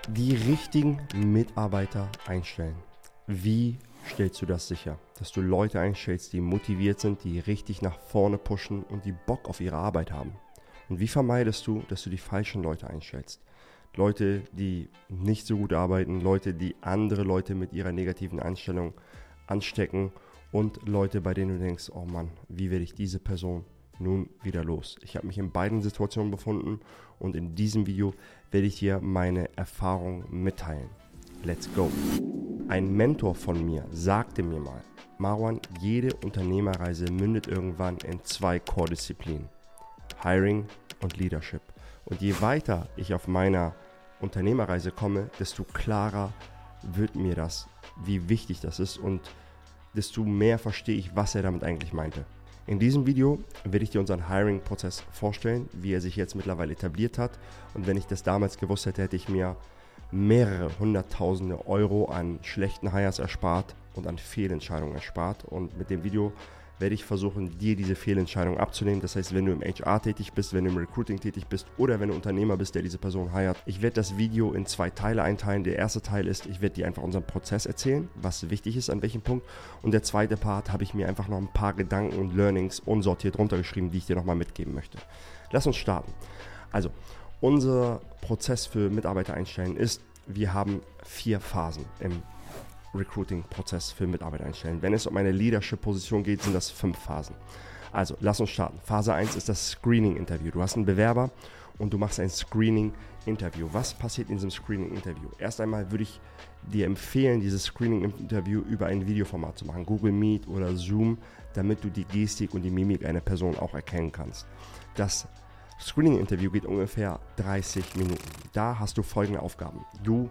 Die richtigen Mitarbeiter einstellen. Wie stellst du das sicher? Dass du Leute einstellst, die motiviert sind, die richtig nach vorne pushen und die Bock auf ihre Arbeit haben? Und wie vermeidest du, dass du die falschen Leute einstellst? Leute, die nicht so gut arbeiten, Leute, die andere Leute mit ihrer negativen Einstellung anstecken und Leute, bei denen du denkst, oh Mann, wie werde ich diese Person nun wieder los? Ich habe mich in beiden Situationen befunden und in diesem Video werde ich dir meine Erfahrung mitteilen. Let's go! Ein Mentor von mir sagte mir mal, Marwan, jede Unternehmerreise mündet irgendwann in 2 Core-Disziplinen, Hiring und Leadership. Und je weiter ich auf meiner Unternehmerreise komme, desto klarer wird mir das, wie wichtig das ist und desto mehr verstehe ich, was er damit eigentlich meinte. In diesem Video werde ich dir unseren Hiring-Prozess vorstellen, wie er sich jetzt mittlerweile etabliert hat. Und wenn ich das damals gewusst hätte, hätte ich mir mehrere hunderttausende Euro an schlechten Hires erspart und an Fehlentscheidungen erspart. Und mit dem Video werde ich versuchen, dir diese Fehlentscheidung abzunehmen. Das heißt, wenn du im HR tätig bist, wenn du im Recruiting tätig bist oder wenn du Unternehmer bist, der diese Person hirt. Ich werde das Video in 2 Teile einteilen. Der erste Teil ist, ich werde dir einfach unseren Prozess erzählen, was wichtig ist, an welchem Punkt. Und der zweite Part habe ich mir einfach noch ein paar Gedanken und Learnings unsortiert runtergeschrieben, die ich dir nochmal mitgeben möchte. Lass uns starten. Also, unser Prozess für Mitarbeiter einstellen ist, wir haben 4 Phasen im Recruiting-Prozess für Mitarbeiter einstellen. Wenn es um eine Leadership-Position geht, sind das 5 Phasen. Also, lass uns starten. Phase 1 ist das Screening-Interview. Du hast einen Bewerber und du machst ein Screening-Interview. Was passiert in diesem Screening-Interview? Erst einmal würde ich dir empfehlen, dieses Screening-Interview über ein Videoformat zu machen, Google Meet oder Zoom, damit du die Gestik und die Mimik einer Person auch erkennen kannst. Das Screening-Interview geht ungefähr 30 Minuten. Da hast du folgende Aufgaben. Du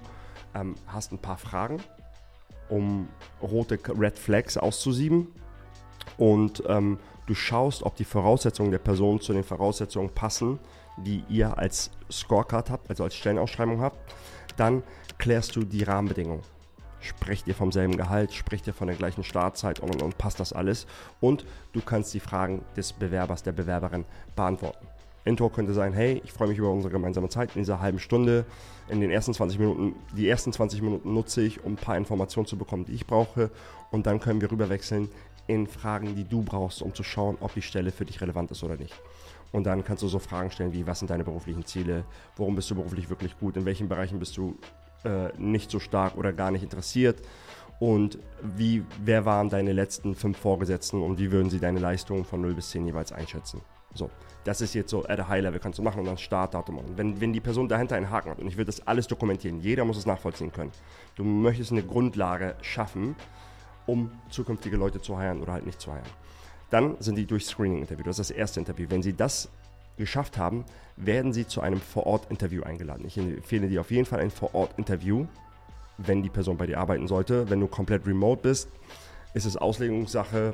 hast ein paar Fragen, um rote Red Flags auszusieben und du schaust, ob die Voraussetzungen der Person zu den Voraussetzungen passen, die ihr als Scorecard habt, also als Stellenausschreibung habt. Dann klärst du die Rahmenbedingungen. Sprecht ihr vom selben Gehalt, sprecht ihr von der gleichen Startzeit und passt das alles. Und du kannst die Fragen des Bewerbers, der Bewerberin beantworten. Intro könnte sein, hey, ich freue mich über unsere gemeinsame Zeit in dieser halben Stunde. In den ersten 20 Minuten, die ersten 20 Minuten nutze ich, um ein paar Informationen zu bekommen, die ich brauche. Und dann können wir rüberwechseln in Fragen, die du brauchst, um zu schauen, ob die Stelle für dich relevant ist oder nicht. Und dann kannst du so Fragen stellen wie, was sind deine beruflichen Ziele? Worum bist du beruflich wirklich gut? In welchen Bereichen bist du nicht so stark oder gar nicht interessiert? Und wer waren deine letzten 5 Vorgesetzten und wie würden sie deine Leistungen von 0 bis 10 jeweils einschätzen? So, das ist jetzt so at a high level, kannst du machen und dann Startdatum machen. Wenn die Person dahinter einen Haken hat und ich würde das alles dokumentieren, jeder muss es nachvollziehen können. Du möchtest eine Grundlage schaffen, um zukünftige Leute zu hiren oder halt nicht zu hiren. Dann sind die durch Screening-Interview, das ist das erste Interview. Wenn sie das geschafft haben, werden sie zu einem Vor-Ort-Interview eingeladen. Ich empfehle dir auf jeden Fall ein Vor-Ort-Interview, wenn die Person bei dir arbeiten sollte. Wenn du komplett remote bist, ist es Auslegungssache,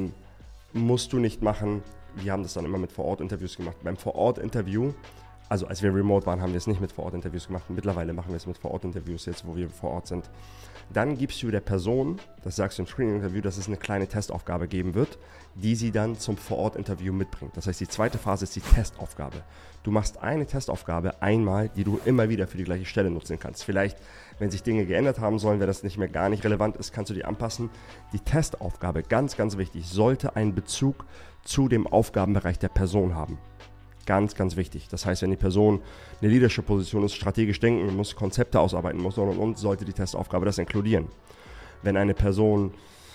musst du nicht machen. Wir haben das dann immer mit Vor-Ort-Interviews gemacht. Beim Vor-Ort-Interview, also als wir remote waren, haben wir es nicht mit Vor-Ort-Interviews gemacht. Mittlerweile machen wir es mit Vor-Ort-Interviews jetzt, wo wir vor Ort sind. Dann gibst du der Person, das sagst du im Screening-Interview, dass es eine kleine Testaufgabe geben wird, die sie dann zum Vor-Ort-Interview mitbringt. Das heißt, die zweite Phase ist die Testaufgabe. Du machst eine Testaufgabe einmal, die du immer wieder für die gleiche Stelle nutzen kannst. Vielleicht, wenn sich Dinge geändert haben sollen, wenn das nicht mehr gar nicht relevant ist, kannst du die anpassen. Die Testaufgabe, ganz, ganz wichtig, sollte einen Bezug zu dem Aufgabenbereich der Person haben. Ganz, ganz wichtig. Das heißt, wenn die Person eine Leadership-Position ist, strategisch denken muss, Konzepte ausarbeiten muss und, sollte die Testaufgabe das inkludieren. Wenn eine Person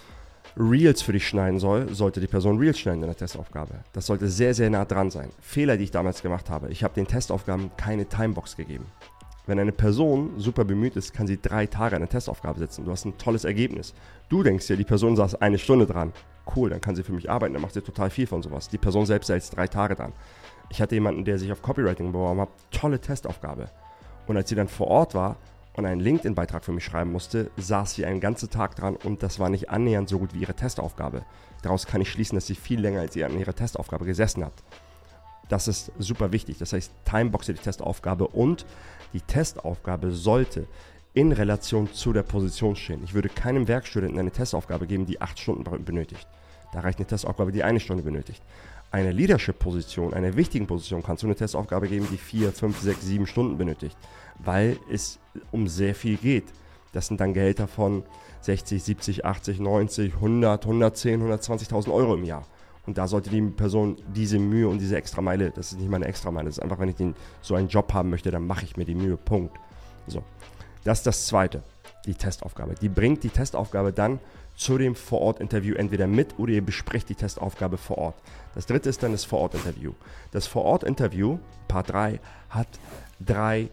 Reels für dich schneiden soll, sollte die Person Reels schneiden in der Testaufgabe. Das sollte sehr, sehr nah dran sein. Fehler, die ich damals gemacht habe. Ich habe den Testaufgaben keine Timebox gegeben. Wenn eine Person super bemüht ist, kann sie 3 Tage an der Testaufgabe sitzen. Du hast ein tolles Ergebnis. Du denkst dir, die Person saß 1 Stunde dran. Cool, dann kann sie für mich arbeiten, dann macht sie total viel von sowas. Die Person selbst saß 3 Tage dran. Ich hatte jemanden, der sich auf Copywriting beworben hat, tolle Testaufgabe. Und als sie dann vor Ort war und einen LinkedIn-Beitrag für mich schreiben musste, saß sie einen ganzen Tag dran und das war nicht annähernd so gut wie ihre Testaufgabe. Daraus kann ich schließen, dass sie viel länger als sie an ihrer Testaufgabe gesessen hat. Das ist super wichtig. Das heißt, timeboxe die Testaufgabe und die Testaufgabe sollte in Relation zu der Position stehen. Ich würde keinem Werkstudenten eine Testaufgabe geben, die 8 Stunden benötigt. Da reicht eine Testaufgabe, die 1 Stunde benötigt. Eine Leadership-Position, eine wichtigen Position, kannst du eine Testaufgabe geben, die 4, 5, 6, 7 Stunden benötigt, weil es um sehr viel geht. Das sind dann Gehälter von 60, 70, 80, 90, 100, 110, 120.000 Euro im Jahr. Und da sollte die Person diese Mühe und diese Extrameile, das ist nicht meine Extrameile, das ist einfach, wenn ich so einen Job haben möchte, dann mache ich mir die Mühe, Punkt. So, das ist das Zweite, die Testaufgabe. Die bringt die Testaufgabe dann zu dem Vor-Ort-Interview entweder mit oder ihr besprecht die Testaufgabe vor Ort. Das Dritte ist dann das Vor-Ort-Interview. Das Vor-Ort-Interview, Part 3, hat drei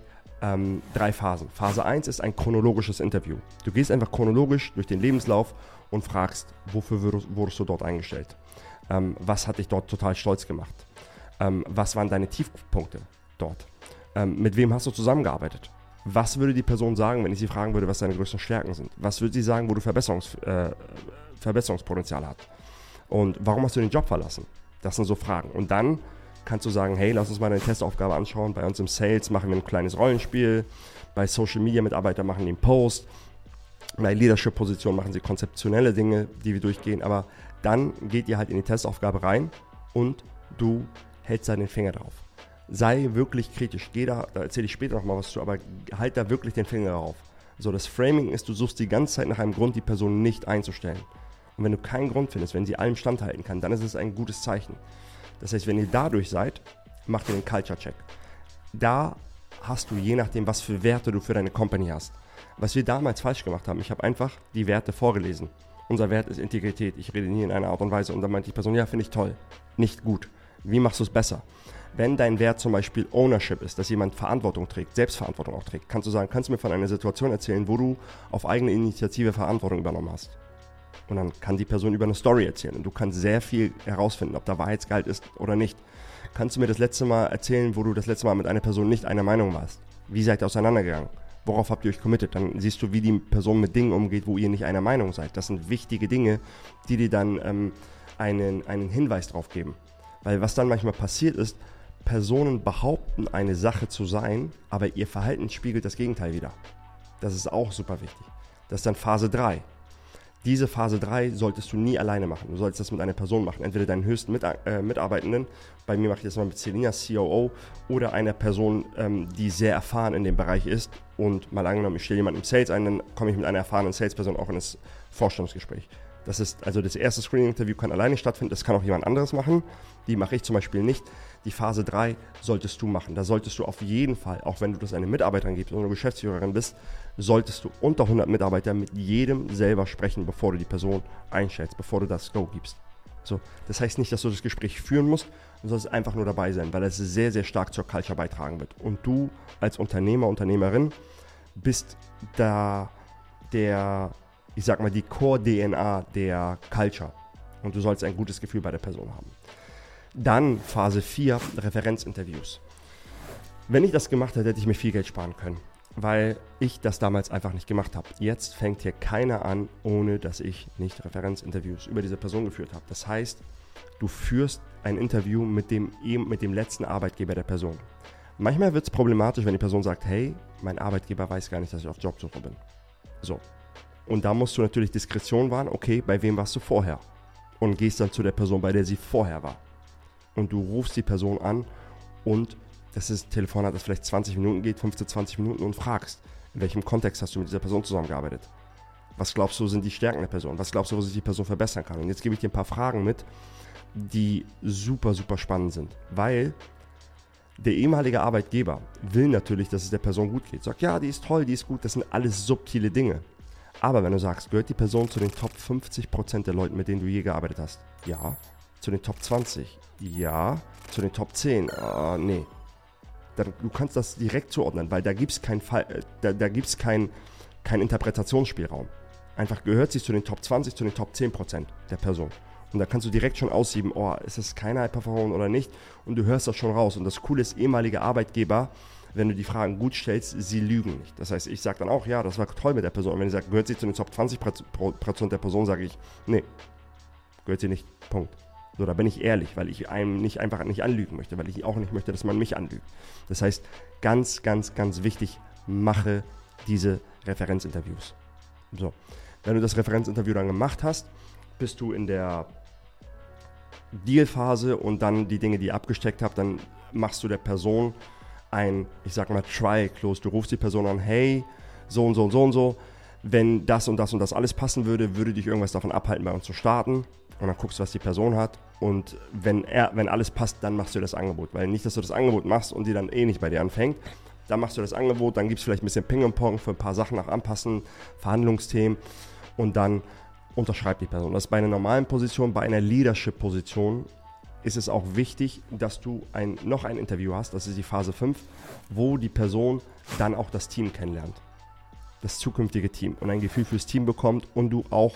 Phasen. Phase 1 ist ein chronologisches Interview. Du gehst einfach chronologisch durch den Lebenslauf und fragst, wofür wurdest du dort eingestellt? Was hat dich dort total stolz gemacht? Was waren deine Tiefpunkte dort? Mit wem hast du zusammengearbeitet? Was würde die Person sagen, wenn ich sie fragen würde, was deine größten Stärken sind? Was würde sie sagen, wo du Verbesserungspotenzial hast? Und warum hast du den Job verlassen? Das sind so Fragen. Und dann kannst du sagen, hey, lass uns mal deine Testaufgabe anschauen. Bei uns im Sales machen wir ein kleines Rollenspiel. Bei Social Media Mitarbeiter machen die einen Post. Bei Leadership-Positionen machen sie konzeptionelle Dinge, die wir durchgehen. Aber dann geht ihr halt in die Testaufgabe rein und du hältst da den Finger drauf. Sei wirklich kritisch. Da erzähle ich später nochmal was zu, aber halt da wirklich den Finger drauf. So, das Framing ist, du suchst die ganze Zeit nach einem Grund, die Person nicht einzustellen. Und wenn du keinen Grund findest, wenn sie allem standhalten kann, dann ist es ein gutes Zeichen. Das heißt, wenn ihr dadurch seid, macht ihr den Culture-Check. Da hast du, je nachdem, was für Werte du für deine Company hast. Was wir damals falsch gemacht haben, ich habe einfach die Werte vorgelesen. Unser Wert ist Integrität. Ich rede nie in einer Art und Weise. Und dann meinte die Person, ja, finde ich toll. Nicht gut. Wie machst du es besser? Wenn dein Wert zum Beispiel Ownership ist, dass jemand Verantwortung trägt, Selbstverantwortung auch trägt, kannst du sagen, kannst du mir von einer Situation erzählen, wo du auf eigene Initiative Verantwortung übernommen hast? Und dann kann die Person über eine Story erzählen und du kannst sehr viel herausfinden, ob da Wahrheitsgehalt ist oder nicht. Kannst du mir das letzte Mal erzählen, wo du das letzte Mal mit einer Person nicht einer Meinung warst? Wie seid ihr auseinandergegangen? Worauf habt ihr euch committed? Dann siehst du, wie die Person mit Dingen umgeht, wo ihr nicht einer Meinung seid. Das sind wichtige Dinge, die dir dann einen Hinweis drauf geben. Weil was dann manchmal passiert ist, Personen behaupten, eine Sache zu sein, aber ihr Verhalten spiegelt das Gegenteil wider. Das ist auch super wichtig. Das ist dann Phase 3. Diese Phase 3 solltest du nie alleine machen. Du solltest das mit einer Person machen. Entweder deinen höchsten Mitarbeitenden, bei mir mache ich das mal mit Selina, COO, oder einer Person, die sehr erfahren in dem Bereich ist. Und mal angenommen, ich stelle jemanden im Sales ein, dann komme ich mit einer erfahrenen Salesperson auch in das Vorstellungsgespräch. Das ist also das erste Screening-Interview kann alleine stattfinden, das kann auch jemand anderes machen. Die mache ich zum Beispiel nicht. Die Phase 3 solltest du machen. Da solltest du auf jeden Fall, auch wenn du das einem Mitarbeiterin gibst oder eine Geschäftsführerin bist, solltest du unter 100 Mitarbeiter mit jedem selber sprechen, bevor du die Person einstellst, bevor du das Go gibst. So, das heißt nicht, dass du das Gespräch führen musst, du sollst einfach nur dabei sein, weil es sehr, sehr stark zur Culture beitragen wird. Und du als Unternehmer, Unternehmerin bist da ich sag mal, die Core-DNA der Culture. Und du sollst ein gutes Gefühl bei der Person haben. Dann Phase 4, Referenzinterviews. Wenn ich das gemacht hätte, hätte ich mir viel Geld sparen können, weil ich das damals einfach nicht gemacht habe. Jetzt fängt hier keiner an, ohne dass ich nicht Referenzinterviews über diese Person geführt habe. Das heißt, du führst ein Interview mit dem letzten Arbeitgeber der Person. Manchmal wird es problematisch, wenn die Person sagt, hey, mein Arbeitgeber weiß gar nicht, dass ich auf Jobsuche bin. So. Und da musst du natürlich Diskretion wahren, okay, bei wem warst du vorher? Und gehst dann zu der Person, bei der sie vorher war. Und du rufst die Person an und das ist ein Telefonat, das vielleicht 20 Minuten geht, 15, 20 Minuten und fragst, in welchem Kontext hast du mit dieser Person zusammengearbeitet? Was glaubst du, sind die Stärken der Person? Was glaubst du, wo sich die Person verbessern kann? Und jetzt gebe ich dir ein paar Fragen mit, die super, super spannend sind, weil der ehemalige Arbeitgeber will natürlich, dass es der Person gut geht. Sagt, ja, die ist toll, die ist gut, das sind alles subtile Dinge. Aber wenn du sagst, gehört die Person zu den Top 50% der Leuten, mit denen du je gearbeitet hast? Ja. Zu den Top 20? Ja. Zu den Top 10? Nee. Du kannst das direkt zuordnen, weil da gibt es keinen Interpretationsspielraum. Einfach gehört sie zu den Top 20, zu den Top 10% der Person. Und da kannst du direkt schon aussieben, ist es keine High-Performer oder nicht? Und du hörst das schon raus. Und das Coole ist, ehemalige Arbeitgeber, wenn du die Fragen gut stellst, sie lügen nicht. Das heißt, ich sage dann auch, ja, das war toll mit der Person. Und wenn ich sage, gehört sie zu den Top 20% der Person, sage ich, nee, gehört sie nicht, Punkt. So, da bin ich ehrlich, weil ich einem einfach nicht anlügen möchte, weil ich auch nicht möchte, dass man mich anlügt. Das heißt, ganz, ganz, ganz wichtig, mache diese Referenzinterviews. So, wenn du das Referenzinterview dann gemacht hast, bist du in der Dealphase und dann die Dinge, die ihr abgesteckt habt, dann machst du der Person ein, ich sag mal, Trial Close. Du rufst die Person an, hey, so und so und so und so, wenn das und das und das alles passen würde, würde dich irgendwas davon abhalten, bei uns zu starten. Und dann guckst du, was die Person hat. Und wenn alles passt, dann machst du das Angebot. Weil nicht, dass du das Angebot machst und die dann nicht bei dir anfängt. Dann machst du das Angebot, dann gibt es vielleicht ein bisschen Ping und Pong für ein paar Sachen nach Anpassen, Verhandlungsthemen und dann unterschreibt die Person. Das ist bei einer normalen Position, bei einer Leadership-Position ist es auch wichtig, dass du noch ein Interview hast, das ist die Phase 5, wo die Person dann auch das Team kennenlernt. Das zukünftige Team und ein Gefühl fürs Team bekommt und du auch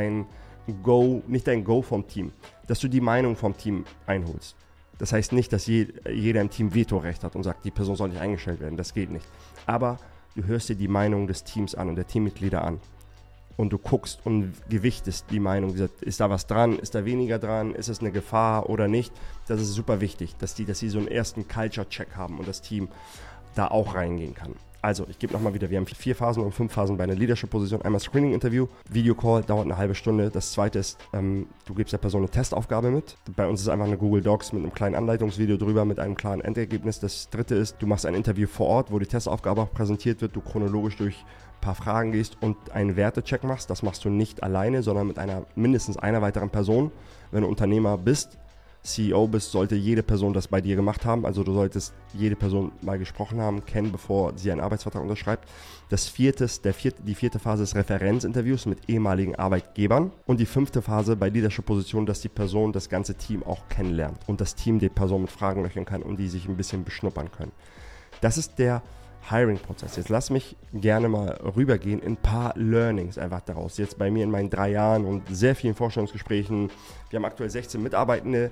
nicht dein Go vom Team, dass du die Meinung vom Team einholst. Das heißt nicht, dass jeder im Team Vetorecht hat und sagt, die Person soll nicht eingestellt werden, das geht nicht. Aber du hörst dir die Meinung des Teams an und der Teammitglieder an. Und du guckst und gewichtest die Meinung, ist da was dran, ist da weniger dran, ist es eine Gefahr oder nicht. Das ist super wichtig, dass sie so einen ersten Culture-Check haben und das Team da auch reingehen kann. Also, ich gebe nochmal wieder, wir haben 4 Phasen und 5 Phasen bei einer Leadership-Position. Einmal Screening-Interview, Videocall, dauert eine halbe Stunde. Das zweite ist, du gibst der Person eine Testaufgabe mit. Bei uns ist es einfach eine Google Docs mit einem kleinen Anleitungsvideo drüber, mit einem klaren Endergebnis. Das dritte ist, du machst ein Interview vor Ort, wo die Testaufgabe auch präsentiert wird, du chronologisch durch ein paar Fragen gehst und einen Wertecheck machst. Das machst du nicht alleine, sondern mit mindestens einer weiteren Person. Wenn du Unternehmer bist, CEO bist, sollte jede Person das bei dir gemacht haben. Also du solltest jede Person mal gesprochen haben, kennen, bevor sie einen Arbeitsvertrag unterschreibt. Die vierte Phase ist Referenzinterviews mit ehemaligen Arbeitgebern. Und die 5. Phase bei Leadership-Positionen, dass die Person das ganze Team auch kennenlernt und das Team die Person mit Fragen löchern kann und die sich ein bisschen beschnuppern können. Das ist der Hiring-Prozess. Jetzt lass mich gerne mal rübergehen in ein paar Learnings einfach daraus. Jetzt bei mir in meinen 3 Jahren und sehr vielen Vorstellungsgesprächen. Wir haben aktuell 16 Mitarbeitende.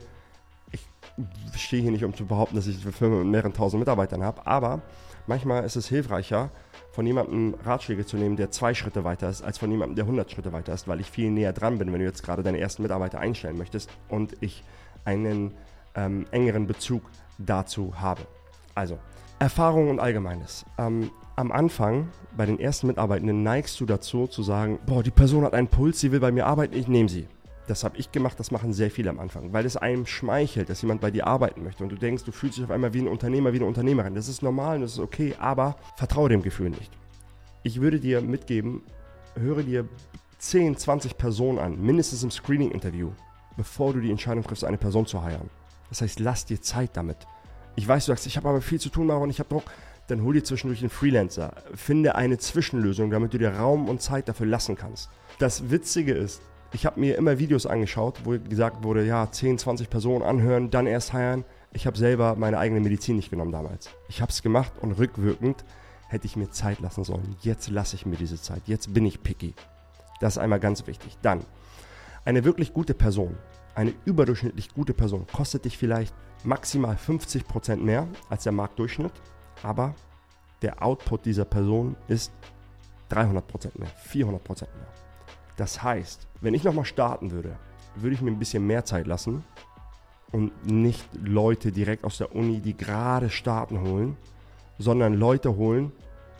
Ich stehe hier nicht, um zu behaupten, dass ich eine Firma mit mehreren tausend Mitarbeitern habe, aber manchmal ist es hilfreicher, von jemandem Ratschläge zu nehmen, der 2 Schritte weiter ist, als von jemandem, der 100 Schritte weiter ist, weil ich viel näher dran bin, wenn du jetzt gerade deine ersten Mitarbeiter einstellen möchtest und ich einen engeren Bezug dazu habe. Also, Erfahrung und Allgemeines. Am Anfang, bei den ersten Mitarbeitenden, neigst du dazu zu sagen, boah, die Person hat einen Puls, sie will bei mir arbeiten, ich nehme sie. Das habe ich gemacht, das machen sehr viele am Anfang, weil es einem schmeichelt, dass jemand bei dir arbeiten möchte und du denkst, du fühlst dich auf einmal wie ein Unternehmer, wie eine Unternehmerin. Das ist normal und das ist okay, aber vertraue dem Gefühl nicht. Ich würde dir mitgeben, höre dir 10, 20 Personen an, mindestens im Screening-Interview, bevor du die Entscheidung triffst, eine Person zu hiren. Das heißt, lass dir Zeit damit. Ich weiß, du sagst, ich habe aber viel zu tun, Maron, ich habe Druck. Dann hol dir zwischendurch einen Freelancer. Finde eine Zwischenlösung, damit du dir Raum und Zeit dafür lassen kannst. Das Witzige ist, ich habe mir immer Videos angeschaut, wo gesagt wurde, ja, 10, 20 Personen anhören, dann erst hiren. Ich habe selber meine eigene Medizin nicht genommen damals. Ich habe es gemacht und rückwirkend hätte ich mir Zeit lassen sollen. Jetzt lasse ich mir diese Zeit. Jetzt bin ich picky. Das ist einmal ganz wichtig. Dann, eine wirklich gute Person, eine überdurchschnittlich gute Person, kostet dich vielleicht maximal 50% mehr als der Marktdurchschnitt, aber der Output dieser Person ist 300% mehr, 400% mehr. Das heißt, wenn ich nochmal starten würde, würde ich mir ein bisschen mehr Zeit lassen und nicht Leute direkt aus der Uni, die gerade starten, holen, sondern Leute holen,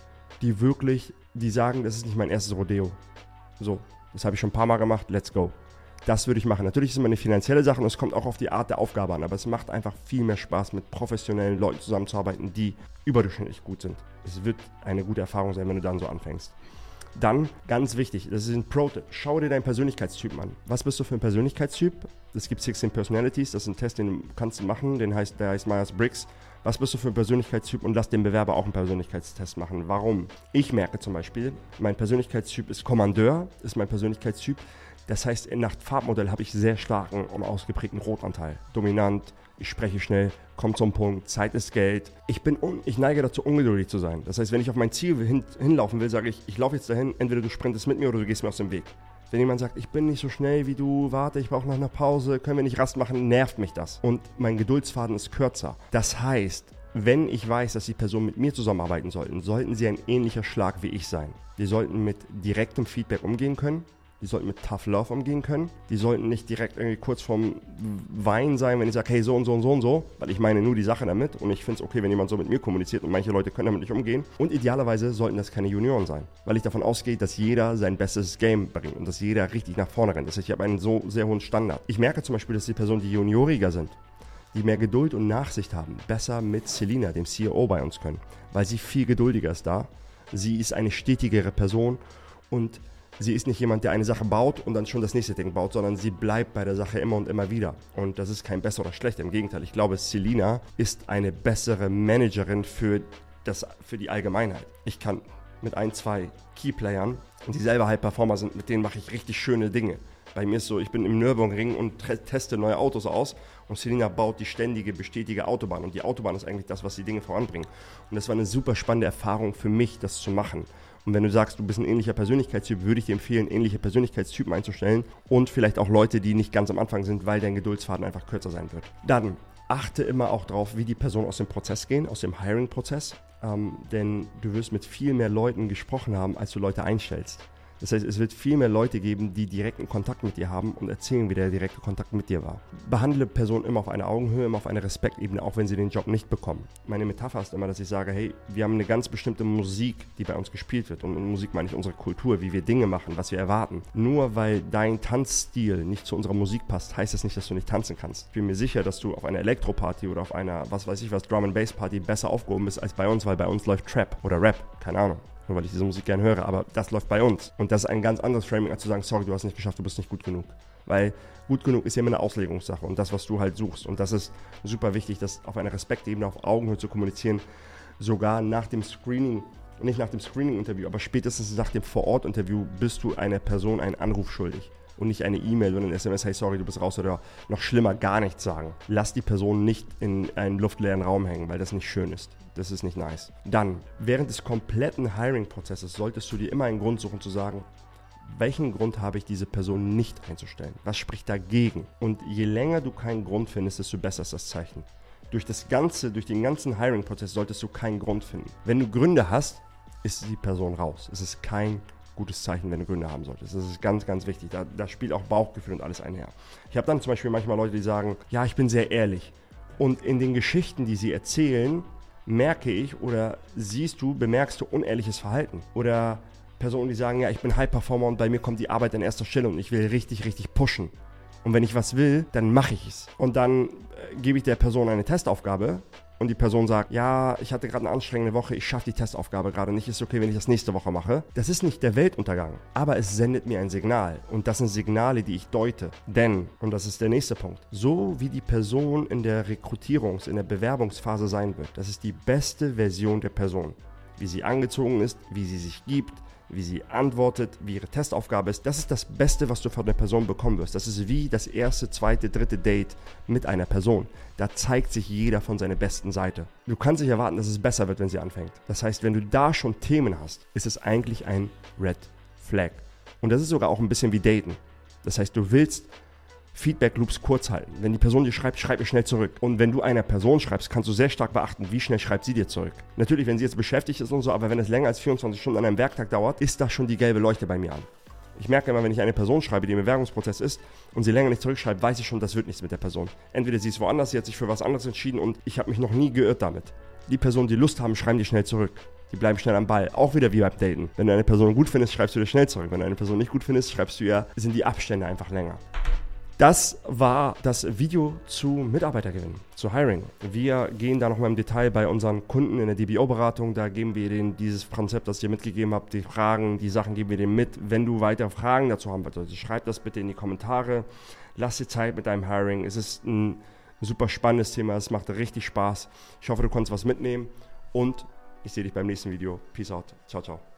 die sagen, das ist nicht mein erstes Rodeo. So, das habe ich schon ein paar Mal gemacht, let's go. Das würde ich machen. Natürlich ist es immer eine finanzielle Sache und es kommt auch auf die Art der Aufgabe an, aber es macht einfach viel mehr Spaß, mit professionellen Leuten zusammenzuarbeiten, die überdurchschnittlich gut sind. Es wird eine gute Erfahrung sein, wenn du dann so anfängst. Dann, ganz wichtig, das ist ein Pro-Tipp, schau dir deinen Persönlichkeitstypen an. Was bist du für ein Persönlichkeitstyp? Es gibt 16 Personalities, das ist ein Test, den kannst du machen, der heißt Myers-Briggs. Was bist du für ein Persönlichkeitstyp und lass den Bewerber auch einen Persönlichkeitstest machen. Warum? Ich merke zum Beispiel, mein Persönlichkeitstyp ist Kommandeur, ist mein Persönlichkeitstyp. Das heißt, nach Farbmodell habe ich sehr starken und ausgeprägten Rotanteil. Dominant, ich spreche schnell, komme zum Punkt, Zeit ist Geld. Ich neige dazu, ungeduldig zu sein. Das heißt, wenn ich auf mein Ziel hinlaufen will, sage ich laufe jetzt dahin, entweder du sprintest mit mir oder du gehst mir aus dem Weg. Wenn jemand sagt, ich bin nicht so schnell wie du, warte, ich brauche noch eine Pause, können wir nicht Rast machen, nervt mich das. Und mein Geduldsfaden ist kürzer. Das heißt, wenn ich weiß, dass die Personen mit mir zusammenarbeiten sollten sie ein ähnlicher Schlag wie ich sein. Wir sollten mit direktem Feedback umgehen können. die sollten mit Tough Love umgehen können. Die sollten nicht direkt irgendwie kurz vorm Weinen sein, wenn ich sage, hey, so und so und so und so, weil ich meine nur die Sache damit und ich finde es okay, wenn jemand so mit mir kommuniziert und manche Leute können damit nicht umgehen. Und idealerweise sollten das keine Junioren sein, weil ich davon ausgehe, dass jeder sein bestes Game bringt und dass jeder richtig nach vorne rennt. Das heißt, ich habe einen so sehr hohen Standard. Ich merke zum Beispiel, dass die Personen, die junioriger sind, die mehr Geduld und Nachsicht haben, besser mit Selina, dem CEO, bei uns können, weil sie viel geduldiger ist da. Sie ist eine stetigere Person und sie ist nicht jemand, der eine Sache baut und dann schon das nächste Ding baut, sondern sie bleibt bei der Sache immer und immer wieder. Und das ist kein besser oder schlechter, im Gegenteil. Ich glaube, Selina ist eine bessere Managerin für die Allgemeinheit. Ich kann mit 1, 2 Keyplayern, die selber High-Performer sind, mit denen mache ich richtig schöne Dinge. Bei mir ist so, ich bin im Nürburgring und teste neue Autos aus und Selina baut die ständige, bestätige Autobahn. Und die Autobahn ist eigentlich das, was die Dinge voranbringen. Und das war eine super spannende Erfahrung für mich, das zu machen. Und wenn du sagst, du bist ein ähnlicher Persönlichkeitstyp, würde ich dir empfehlen, ähnliche Persönlichkeitstypen einzustellen und vielleicht auch Leute, die nicht ganz am Anfang sind, weil dein Geduldsfaden einfach kürzer sein wird. Dann achte immer auch darauf, wie die Personen aus dem Prozess gehen, aus dem Hiring-Prozess, denn du wirst mit viel mehr Leuten gesprochen haben, als du Leute einstellst. Das heißt, es wird viel mehr Leute geben, die direkten Kontakt mit dir haben und erzählen, wie der direkte Kontakt mit dir war. Behandle Personen immer auf einer Augenhöhe, immer auf einer Respektebene, auch wenn sie den Job nicht bekommen. Meine Metapher ist immer, dass ich sage, hey, wir haben eine ganz bestimmte Musik, die bei uns gespielt wird. Und in Musik meine ich unsere Kultur, wie wir Dinge machen, was wir erwarten. Nur weil dein Tanzstil nicht zu unserer Musik passt, heißt das nicht, dass du nicht tanzen kannst. Ich bin mir sicher, dass du auf einer Elektroparty oder auf einer, Drum-and-Bass-Party besser aufgehoben bist als bei uns, weil bei uns läuft Trap oder Rap, keine Ahnung. Nur weil ich diese Musik gerne höre, aber das läuft bei uns. Und das ist ein ganz anderes Framing, als zu sagen, sorry, du hast es nicht geschafft, du bist nicht gut genug. Weil gut genug ist ja immer eine Auslegungssache und das, was du halt suchst. Und das ist super wichtig, das auf einer Respektebene, auf Augenhöhe zu kommunizieren, sogar nach dem Screening, nicht nach dem Screening-Interview, aber spätestens nach dem Vor-Ort-Interview bist du einer Person einen Anruf schuldig. Und nicht eine E-Mail oder ein SMS, hey, sorry, du bist raus oder noch schlimmer, gar nichts sagen. Lass die Person nicht in einen luftleeren Raum hängen, weil das nicht schön ist. Das ist nicht nice. Dann, während des kompletten Hiring-Prozesses solltest du dir immer einen Grund suchen zu sagen, welchen Grund habe ich, diese Person nicht einzustellen? Was spricht dagegen? Und je länger du keinen Grund findest, desto besser ist das Zeichen. Durch den ganzen Hiring-Prozess solltest du keinen Grund finden. Wenn du Gründe hast, ist die Person raus. Es ist kein gutes Zeichen, wenn du Gründe haben solltest. Das ist ganz, ganz wichtig. Da spielt auch Bauchgefühl und alles einher. Ich habe dann zum Beispiel manchmal Leute, die sagen, ja, ich bin sehr ehrlich. Und in den Geschichten, die sie erzählen, merke ich oder bemerkst du unehrliches Verhalten. Oder Personen, die sagen, ja, ich bin High-Performer und bei mir kommt die Arbeit an erster Stelle und ich will richtig, richtig pushen. Und wenn ich was will, dann mache ich es. Und dann gebe ich der Person eine Testaufgabe und die Person sagt, ja, ich hatte gerade eine anstrengende Woche, ich schaffe die Testaufgabe gerade nicht, ist okay, wenn ich das nächste Woche mache. Das ist nicht der Weltuntergang, aber es sendet mir ein Signal und das sind Signale, die ich deute. Denn, und das ist der nächste Punkt, so wie die Person in der in der Bewerbungsphase sein wird, das ist die beste Version der Person. Wie sie angezogen ist, wie sie sich gibt, wie sie antwortet, wie ihre Testaufgabe ist. Das ist das Beste, was du von der Person bekommen wirst. Das ist wie das erste, zweite, dritte Date mit einer Person. Da zeigt sich jeder von seiner besten Seite. Du kannst nicht erwarten, dass es besser wird, wenn sie anfängt. Das heißt, wenn du da schon Themen hast, ist es eigentlich ein Red Flag. Und das ist sogar auch ein bisschen wie Daten. Das heißt, du willst Feedback-Loops kurz halten. Wenn die Person dir schreibt, schreib ihr schnell zurück. Und wenn du einer Person schreibst, kannst du sehr stark beachten, wie schnell schreibt sie dir zurück. Natürlich, wenn sie jetzt beschäftigt ist und so, aber wenn es länger als 24 Stunden an einem Werktag dauert, ist da schon die gelbe Leuchte bei mir an. Ich merke immer, wenn ich eine Person schreibe, die im Bewerbungsprozess ist und sie länger nicht zurückschreibt, weiß ich schon, das wird nichts mit der Person. Entweder sie ist woanders, sie hat sich für was anderes entschieden und ich habe mich noch nie geirrt damit. Die Personen, die Lust haben, schreiben die schnell zurück. Die bleiben schnell am Ball. Auch wieder wie beim Daten. Wenn du eine Person gut findest, schreibst du dir schnell zurück. Wenn du eine Person nicht gut findest, schreibst du ihr, sind die Abstände einfach länger. Das war das Video zu Mitarbeitergewinn, zu Hiring. Wir gehen da nochmal im Detail bei unseren Kunden in der DBO-Beratung. Da geben wir denen dieses Konzept, das ich dir mitgegeben habe, die Fragen, die Sachen geben wir denen mit. Wenn du weitere Fragen dazu haben willst, also schreib das bitte in die Kommentare. Lass dir Zeit mit deinem Hiring. Es ist ein super spannendes Thema. Es macht richtig Spaß. Ich hoffe, du konntest was mitnehmen und ich sehe dich beim nächsten Video. Peace out. Ciao, ciao.